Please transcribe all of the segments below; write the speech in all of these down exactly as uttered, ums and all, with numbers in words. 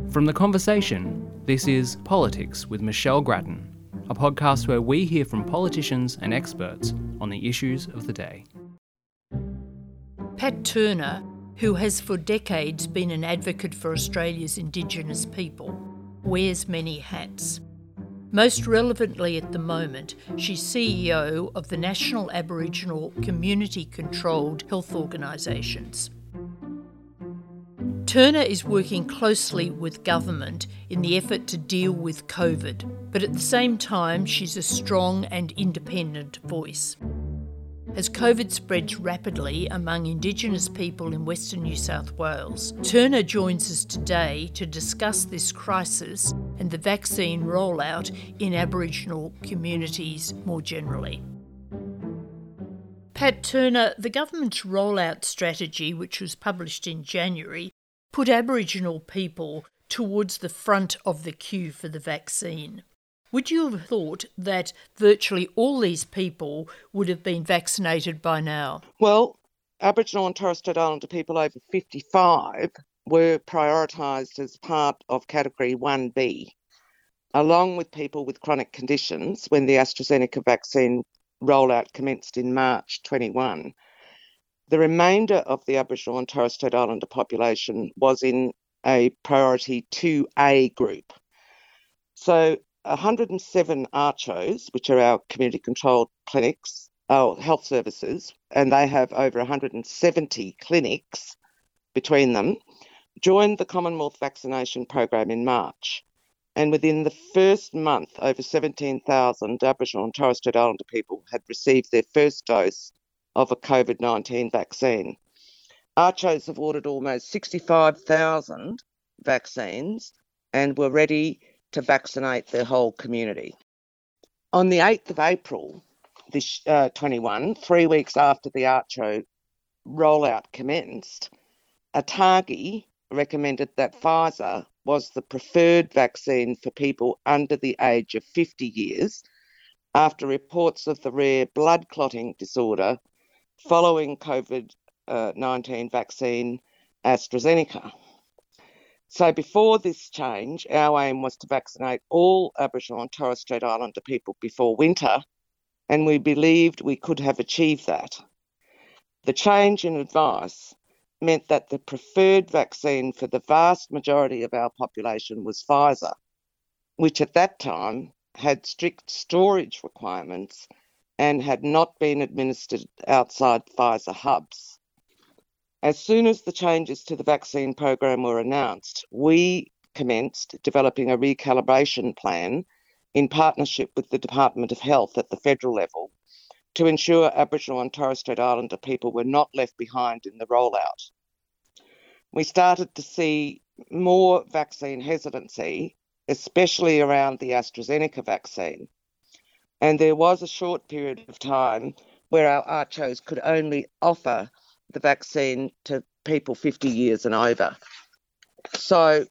From The Conversation, this is Politics with Michelle Grattan, a podcast where we hear from politicians and experts on the issues of the day. Pat Turner, who has for decades been an advocate for Australia's Indigenous people, wears many hats. Most relevantly at the moment, she's C E O of the National Aboriginal Community-Controlled Health Organisations. Turner is working closely with government in the effort to deal with COVID, but at the same time she's a strong and independent voice. As COVID spreads rapidly among Indigenous people in Western New South Wales, Turner joins us today to discuss this crisis and the vaccine rollout in Aboriginal communities more generally. Pat Turner, the government's rollout strategy, which was published in January, put Aboriginal people towards the front of the queue for the vaccine. Would you have thought that virtually all these people would have been vaccinated by now? Well, Aboriginal and Torres Strait Islander people over fifty-five were prioritised as part of Category one B, along with people with chronic conditions when the AstraZeneca vaccine rollout commenced in March twenty-one. The remainder of the Aboriginal and Torres Strait Islander population was in a priority two A group. So one hundred seven A R C H Os, which are our community-controlled clinics, our health services, and they have over one hundred seventy clinics between them, joined the Commonwealth vaccination program in March. And within the first month, over seventeen thousand Aboriginal and Torres Strait Islander people had received their first dose of a COVID nineteen vaccine. A R C H Os have ordered almost sixty-five thousand vaccines and were ready to vaccinate their whole community. On the eighth of April, this uh, twenty-one, three weeks after the A R C H O rollout commenced, ATAGI recommended that Pfizer was the preferred vaccine for people under the age of fifty years after reports of the rare blood clotting disorder following COVID nineteen vaccine AstraZeneca. So before this change, our aim was to vaccinate all Aboriginal and Torres Strait Islander people before winter, and we believed we could have achieved that. The change in advice meant that the preferred vaccine for the vast majority of our population was Pfizer, which at that time had strict storage requirements and had not been administered outside Pfizer hubs. As soon as the changes to the vaccine program were announced, we commenced developing a recalibration plan in partnership with the Department of Health at the federal level to ensure Aboriginal and Torres Strait Islander people were not left behind in the rollout. We started to see more vaccine hesitancy, especially around the AstraZeneca vaccine. And there was a short period of time where our A R C H Os could only offer the vaccine to people fifty years and over. So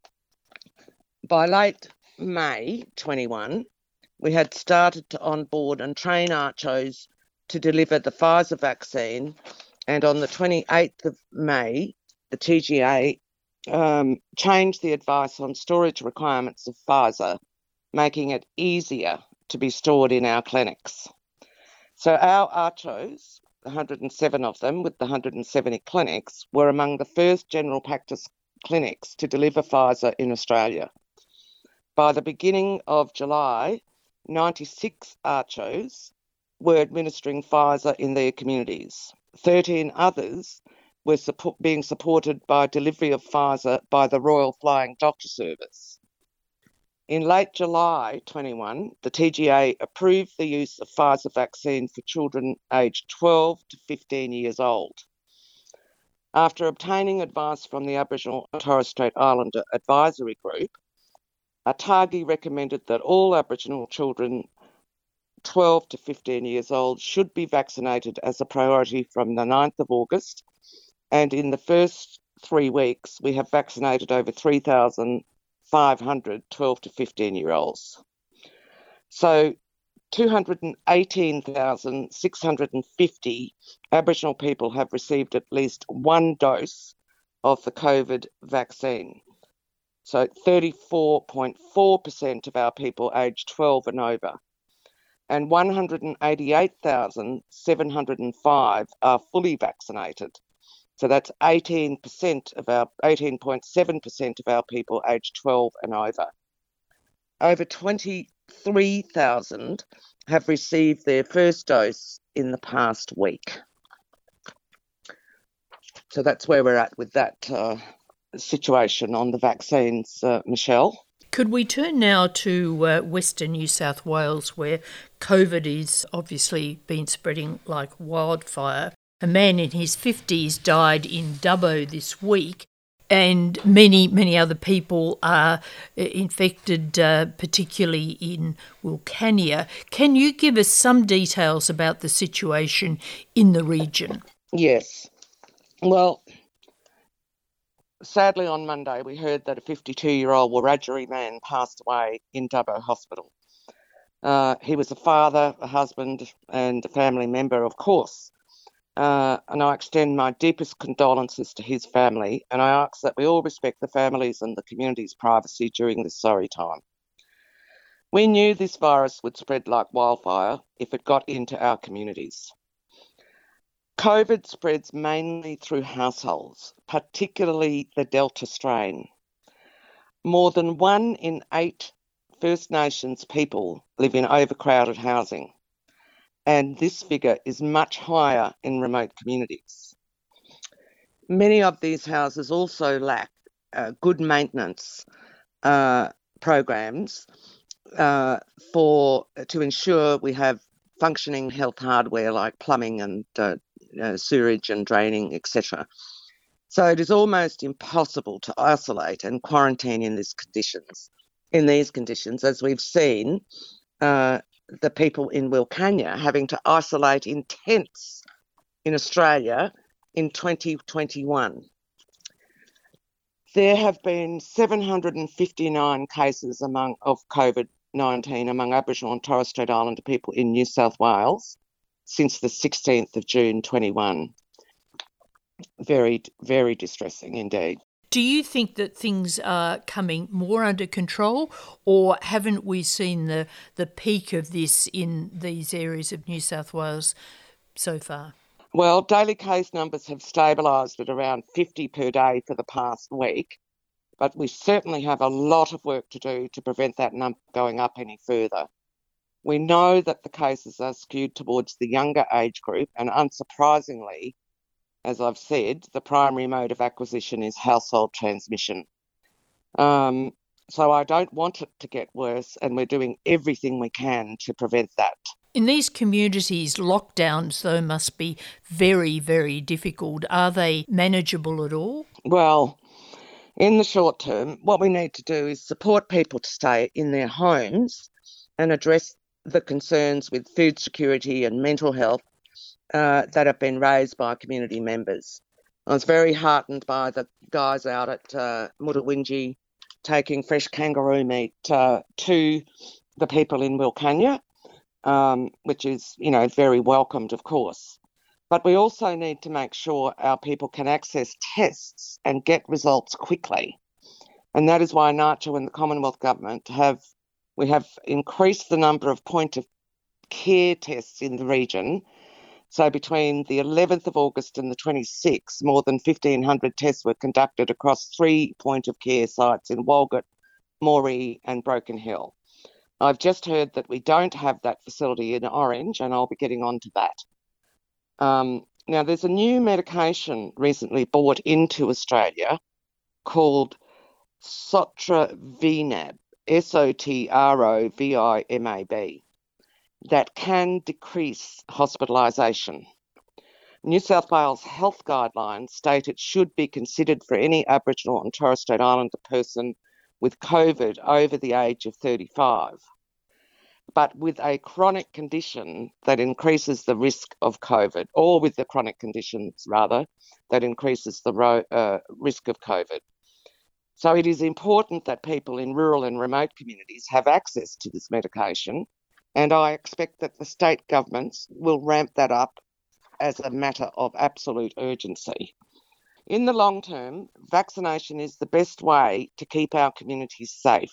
by late May twenty-one, we had started to onboard and train A R C H Os to deliver the Pfizer vaccine. And on the twenty-eighth of May, the T G A um, changed the advice on storage requirements of Pfizer, making it easier to be stored in our clinics. So our A R C H Os, one hundred seven of them with the one hundred seventy clinics, were among the first general practice clinics to deliver Pfizer in Australia. By the beginning of July, ninety-six A R C H Os were administering Pfizer in their communities. thirteen others were support, being supported by delivery of Pfizer by the Royal Flying Doctor Service. In late July twenty-one, the T G A approved the use of Pfizer vaccine for children aged twelve to fifteen years old. After obtaining advice from the Aboriginal and Torres Strait Islander Advisory Group, ATAGI recommended that all Aboriginal children twelve to fifteen years old should be vaccinated as a priority from the ninth of August, and in the first three weeks we have vaccinated over three thousand five hundred twelve to fifteen year olds. So two hundred eighteen thousand six hundred fifty Aboriginal people have received at least one dose of the COVID vaccine. So thirty-four point four percent of our people aged twelve and over, and one hundred eighty-eight thousand seven hundred five are fully vaccinated. So that's eighteen percent of our, eighteen point seven percent of our people aged twelve and over. Over twenty-three thousand have received their first dose in the past week. So that's where we're at with that uh, situation on the vaccines, uh, Michelle. Could we turn now to uh, Western New South Wales, where COVID is obviously been spreading like wildfire? A man in his fifties died in Dubbo this week, and many, many other people are infected, uh, particularly in Wilcannia. Can you give us some details about the situation in the region? Yes. Well, sadly on Monday we heard that a fifty-two-year-old Wiradjuri man passed away in Dubbo Hospital. Uh, he was a father, a husband and a family member, of course. Uh, and I extend my deepest condolences to his family, and I ask that we all respect the families and the community's privacy during this sorry time. We knew this virus would spread like wildfire if it got into our communities. COVID spreads mainly through households, particularly the Delta strain. More than one in eight First Nations people live in overcrowded housing, and this figure is much higher in remote communities. Many of these houses also lack uh, good maintenance uh, programs uh, for to ensure we have functioning health hardware like plumbing and uh, uh, sewerage and draining, et cetera. So it is almost impossible to isolate and quarantine in these conditions. In these conditions, as we've seen, uh, the people in Wilcannia having to isolate in tents in Australia in twenty twenty-one. There have been seven hundred fifty-nine cases among of COVID nineteen among Aboriginal and Torres Strait Islander people in New South Wales since the sixteenth of June twenty-one. Very, very distressing indeed. Do you think that things are coming more under control, or haven't we seen the, the peak of this in these areas of New South Wales so far? Well, daily case numbers have stabilised at around fifty per day for the past week, but we certainly have a lot of work to do to prevent that number going up any further. We know that the cases are skewed towards the younger age group, and unsurprisingly, as I've said, the primary mode of acquisition is household transmission. Um, so I don't want it to get worse, and we're doing everything we can to prevent that. In these communities, lockdowns, though, must be very, very difficult. Are they manageable at all? Well, in the short term, what we need to do is support people to stay in their homes and address the concerns with food security and mental health Uh, that have been raised by community members. I was very heartened by the guys out at uh, Mutawinji taking fresh kangaroo meat uh, to the people in Wilcannia, um, which is, you know, very welcomed, of course. But we also need to make sure our people can access tests and get results quickly. And that is why NACCHA and the Commonwealth Government have, we have increased the number of point of care tests in the region. So between the eleventh of August and the twenty-sixth, more than fifteen hundred tests were conducted across three point-of-care sites in Walgett, Moree and Broken Hill. I've just heard that we don't have that facility in Orange, and I'll be getting on to that. Um, now, there's a new medication recently brought into Australia called Sotrovimab, S O T R O V I M A B. that can decrease hospitalisation. New South Wales health guidelines state it should be considered for any Aboriginal and Torres Strait Islander person with COVID over the age of thirty-five, but with a chronic condition that increases the risk of COVID, or with the chronic conditions, rather, that increases the ro- uh, risk of COVID. So it is important that people in rural and remote communities have access to this medication, and I expect that the state governments will ramp that up as a matter of absolute urgency. In the long term, vaccination is the best way to keep our communities safe.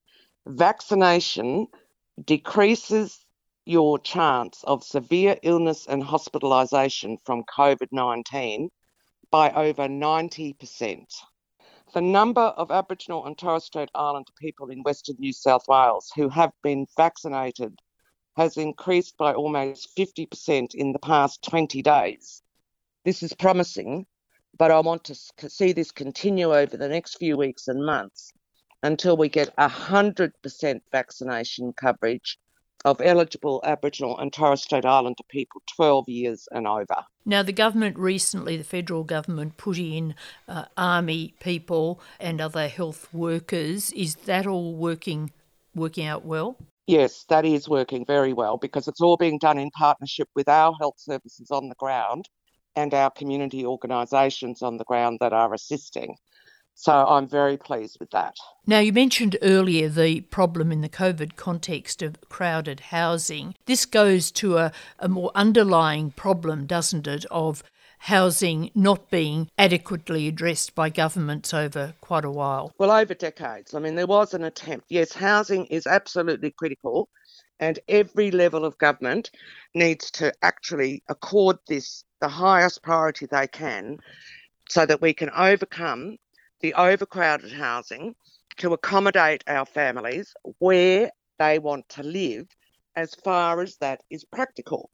Vaccination decreases your chance of severe illness and hospitalisation from COVID nineteen by over ninety percent. The number of Aboriginal and Torres Strait Islander people in Western New South Wales who have been vaccinated has increased by almost fifty percent in the past twenty days. This is promising, but I want to see this continue over the next few weeks and months until we get one hundred percent vaccination coverage of eligible Aboriginal and Torres Strait Islander people twelve years and over. Now, the government recently, the federal government, put in uh, army people and other health workers. Is that all working working out well? Yes, that is working very well because it's all being done in partnership with our health services on the ground and our community organisations on the ground that are assisting. So I'm very pleased with that. Now, you mentioned earlier the problem in the COVID context of crowded housing. This goes to a, a more underlying problem, doesn't it, of housing not being adequately addressed by governments over quite a while? Well, over decades. I mean, there was an attempt. Yes, housing is absolutely critical, and every level of government needs to actually accord this the highest priority they can so that we can overcome the overcrowded housing to accommodate our families where they want to live as far as that is practical.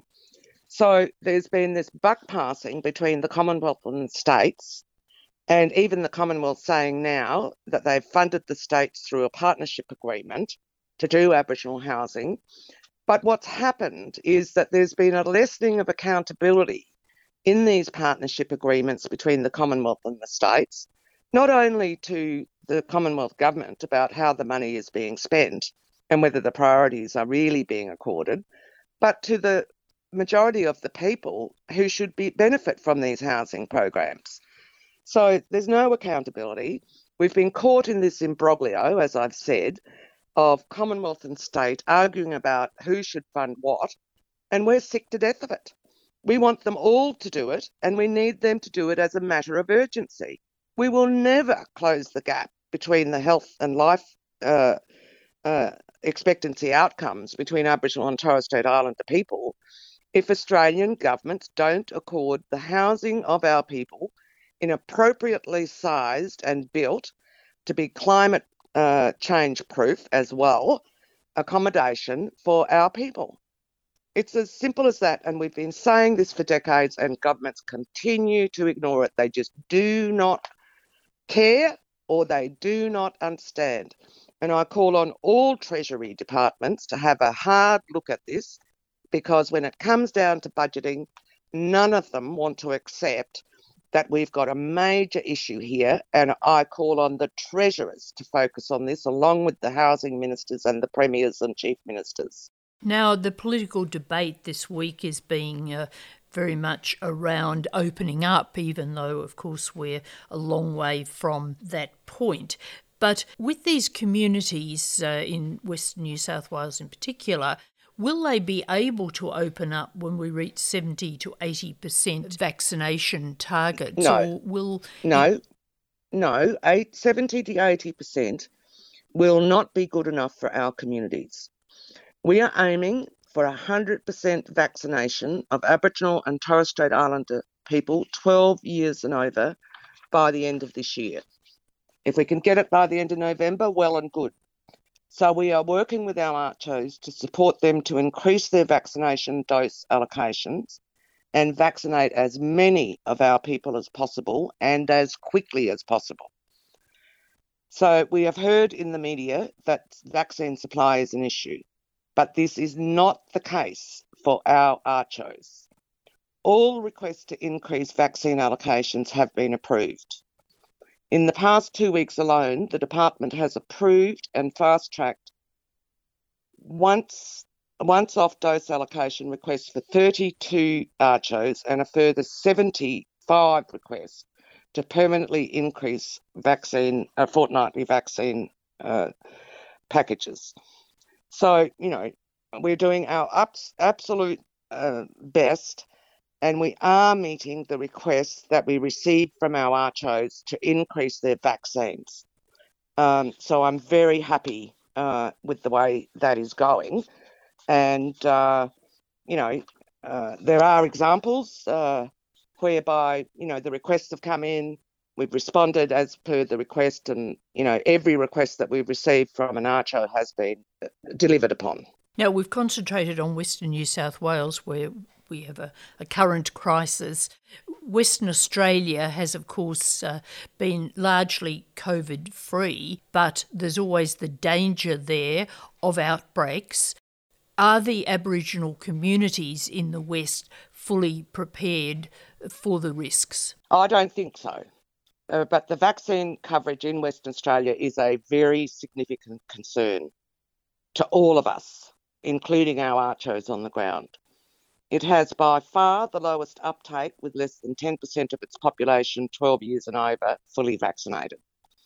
So there's been this buck passing between the Commonwealth and the states, and even the Commonwealth saying now that they've funded the states through a partnership agreement to do Aboriginal housing. But what's happened is that there's been a lessening of accountability in these partnership agreements between the Commonwealth and the states, not only to the Commonwealth government about how the money is being spent and whether the priorities are really being accorded, but to the majority of the people who should be benefit from these housing programs. So there's no accountability. We've been caught in this imbroglio, as I've said, of Commonwealth and state arguing about who should fund what, and we're sick to death of it. We want them all to do it, and we need them to do it as a matter of urgency. We will never close the gap between the health and life uh, uh, expectancy outcomes between Aboriginal and Torres Strait Islander people if Australian governments don't accord the housing of our people in appropriately sized and built to be climate uh, change proof as well, accommodation for our people. It's as simple as that, and we've been saying this for decades and governments continue to ignore it. They just do not care or they do not understand. And I call on all Treasury departments to have a hard look at this, because when it comes down to budgeting, none of them want to accept that we've got a major issue here, and I call on the treasurers to focus on this along with the housing ministers and the premiers and chief ministers. Now, the political debate this week is being uh, very much around opening up, even though, of course, we're a long way from that point. But with these communities uh, in Western New South Wales in particular, will they be able to open up when we reach seventy to eighty percent vaccination targets? No, or will no, no, eight, seventy to eighty percent will not be good enough for our communities. We are aiming for one hundred percent vaccination of Aboriginal and Torres Strait Islander people twelve years and over by the end of this year. If we can get it by the end of November, well and good. So we are working with our ACCHOs to support them to increase their vaccination dose allocations and vaccinate as many of our people as possible and as quickly as possible. So we have heard in the media that vaccine supply is an issue, but this is not the case for our ACCHOs. All requests to increase vaccine allocations have been approved. In the past two weeks alone, the department has approved and fast-tracked once, once-off dose allocation requests for thirty-two ACCHOs and a further seventy-five requests to permanently increase vaccine, uh, fortnightly vaccine uh, packages. So, you know, we're doing our ups, absolute uh, best and we are meeting the requests that we received from our A C H Os to increase their vaccines. Um, so I'm very happy uh, with the way that is going. And, uh, you know, uh, there are examples uh, whereby, you know, the requests have come in, we've responded as per the request, and, you know, every request that we've received from an A C H O has been delivered upon. Now, we've concentrated on Western New South Wales, where we have a, a current crisis. Western Australia has, of course, uh, been largely COVID-free, but there's always the danger there of outbreaks. Are the Aboriginal communities in the West fully prepared for the risks? I don't think so. Uh, but the vaccine coverage in Western Australia is a very significant concern to all of us, including our A C H Os on the ground. It has by far the lowest uptake, with less than ten percent of its population twelve years and over fully vaccinated.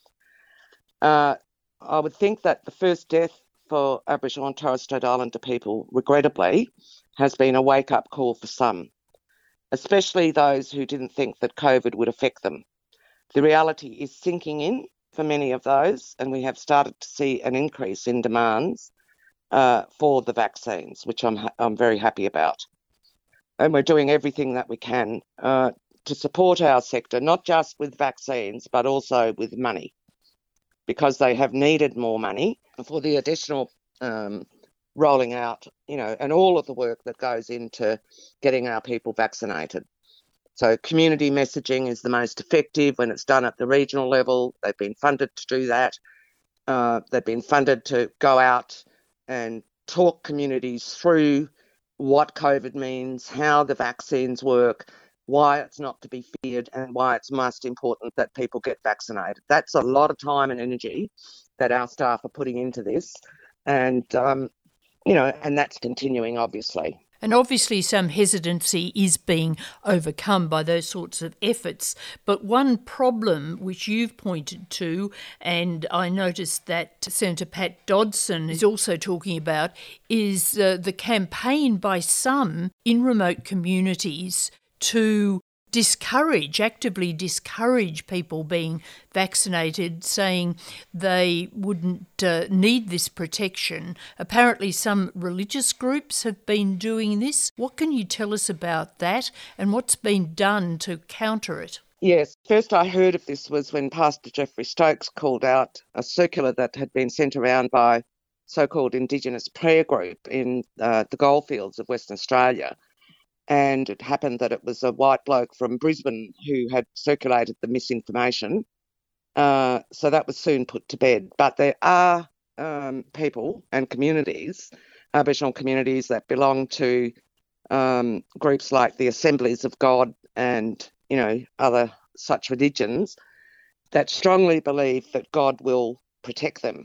Uh, I would think that the first death for Aboriginal and Torres Strait Islander people, regrettably, has been a wake-up call for some, especially those who didn't think that COVID would affect them. The reality is sinking in for many of those, and we have started to see an increase in demands uh, for the vaccines, which I'm I'm very happy about. And we're doing everything that we can uh, to support our sector, not just with vaccines, but also with money, because they have needed more money for the additional um, rolling out, you know, and all of the work that goes into getting our people vaccinated. So community messaging is the most effective when it's done at the regional level. They've been funded to do that. Uh, they've been funded to go out and talk communities through what COVID means, how the vaccines work, why it's not to be feared, and why it's most important that people get vaccinated. That's a lot of time and energy that our staff are putting into this. And, um, you know, and that's continuing, obviously. And obviously some hesitancy is being overcome by those sorts of efforts. But one problem which you've pointed to, and I noticed that Senator Pat Dodson is also talking about, is uh, the campaign by some in remote communities to discourage, actively discourage people being vaccinated, saying they wouldn't uh, need this protection. Apparently some religious groups have been doing this. What can you tell us about that, and what's been done to counter it? Yes, first I heard of this was when Pastor Jeffrey Stokes called out a circular that had been sent around by so-called Indigenous prayer group in uh, the goldfields of Western Australia. And it happened that it was a white bloke from Brisbane who had circulated the misinformation. Uh, so that was soon put to bed. But there are um, people and communities, Aboriginal communities, that belong to um, groups like the Assemblies of God and, you know, other such religions that strongly believe that God will protect them.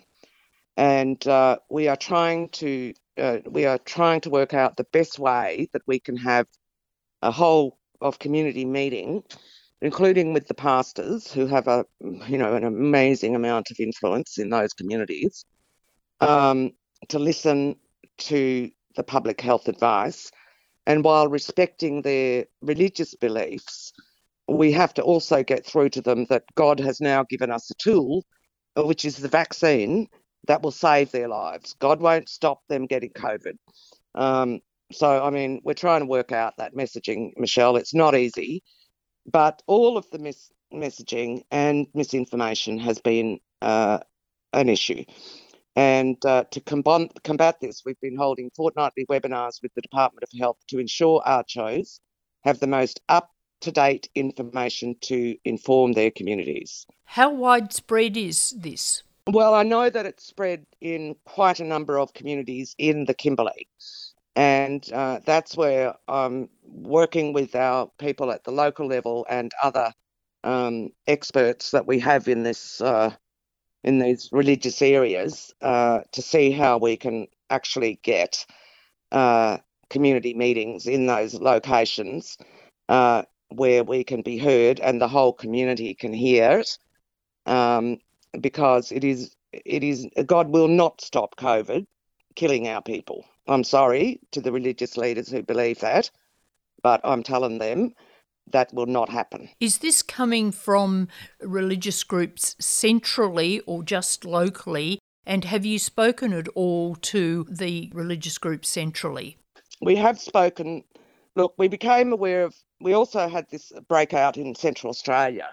And uh, we are trying to Uh, we are trying to work out the best way that we can have a whole of community meeting, including with the pastors who have a, you know, an amazing amount of influence in those communities, um, to listen to the public health advice. And while respecting their religious beliefs, we have to also get through to them that God has now given us a tool, which is the vaccine, that will save their lives. God won't stop them getting COVID. Um, so, I mean, we're trying to work out that messaging, Michelle. It's not easy, but all of the mis- messaging and misinformation has been uh, an issue. And uh, to combat, combat this, we've been holding fortnightly webinars with the Department of Health to ensure A C H Os have the most up-to-date information to inform their communities. How widespread is this? Well, I know that it's spread in quite a number of communities in the Kimberley, and uh, that's where I'm working with our people at the local level and other um, experts that we have in this uh, in these religious areas uh, to see how we can actually get uh, community meetings in those locations uh, where we can be heard and the whole community can hear it. Um, because it is, it is, God will not stop COVID killing our people. I'm sorry to the religious leaders who believe that, but I'm telling them that will not happen. Is this coming from religious groups centrally or just locally? And have you spoken at all to the religious groups centrally? We have spoken. Look, we became aware of, we also had this breakout in Central Australia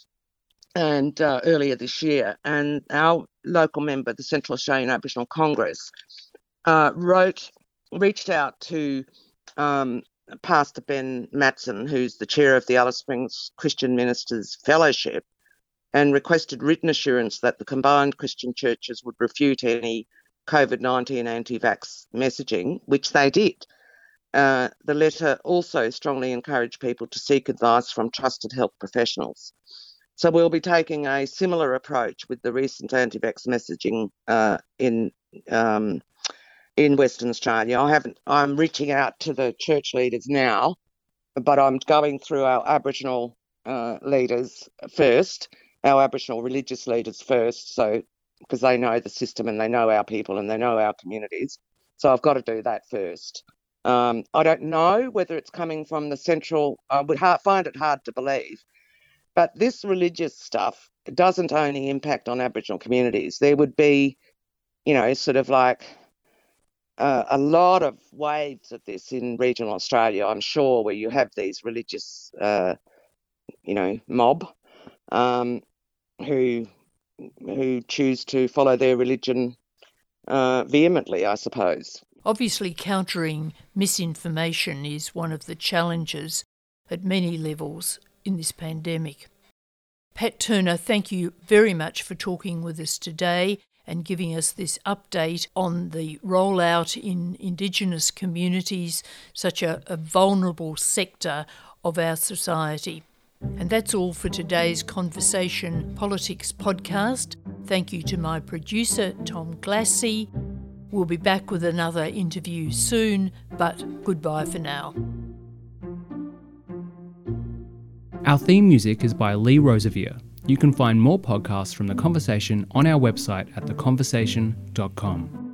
and uh, earlier this year, and our local member, the Central Australian Aboriginal Congress, uh, wrote, reached out to um, Pastor Ben Matson, who's the chair of the Alice Springs Christian Ministers Fellowship, and requested written assurance that the combined Christian churches would refute any COVID nineteen anti-vax messaging, which they did. Uh, the letter also strongly encouraged people to seek advice from trusted health professionals. So we'll be taking a similar approach with the recent anti-vax messaging uh, in um, in Western Australia. I haven't. I'm reaching out to the church leaders now, but I'm going through our Aboriginal uh, leaders first, our Aboriginal religious leaders first, so because they know the system and they know our people and they know our communities. So I've got to do that first. Um, I don't know whether it's coming from the central. I would ha- find it hard to believe, but this religious stuff doesn't only impact on Aboriginal communities. There would be, you know, sort of like Uh, a lot of waves of this in regional Australia, I'm sure, where you have these religious, uh, you know, mob um, who who choose to follow their religion uh, vehemently, I suppose. Obviously, countering misinformation is one of the challenges at many levels in this pandemic. Pat Turner, thank you very much for talking with us today and giving us this update on the rollout in Indigenous communities, such a, a vulnerable sector of our society. And that's all for today's Conversation Politics podcast. Thank you to my producer, Tom Glassy. We'll be back with another interview soon, but goodbye for now. Our theme music is by Lee Rosevier. You can find more podcasts from The Conversation on our website at the conversation dot com.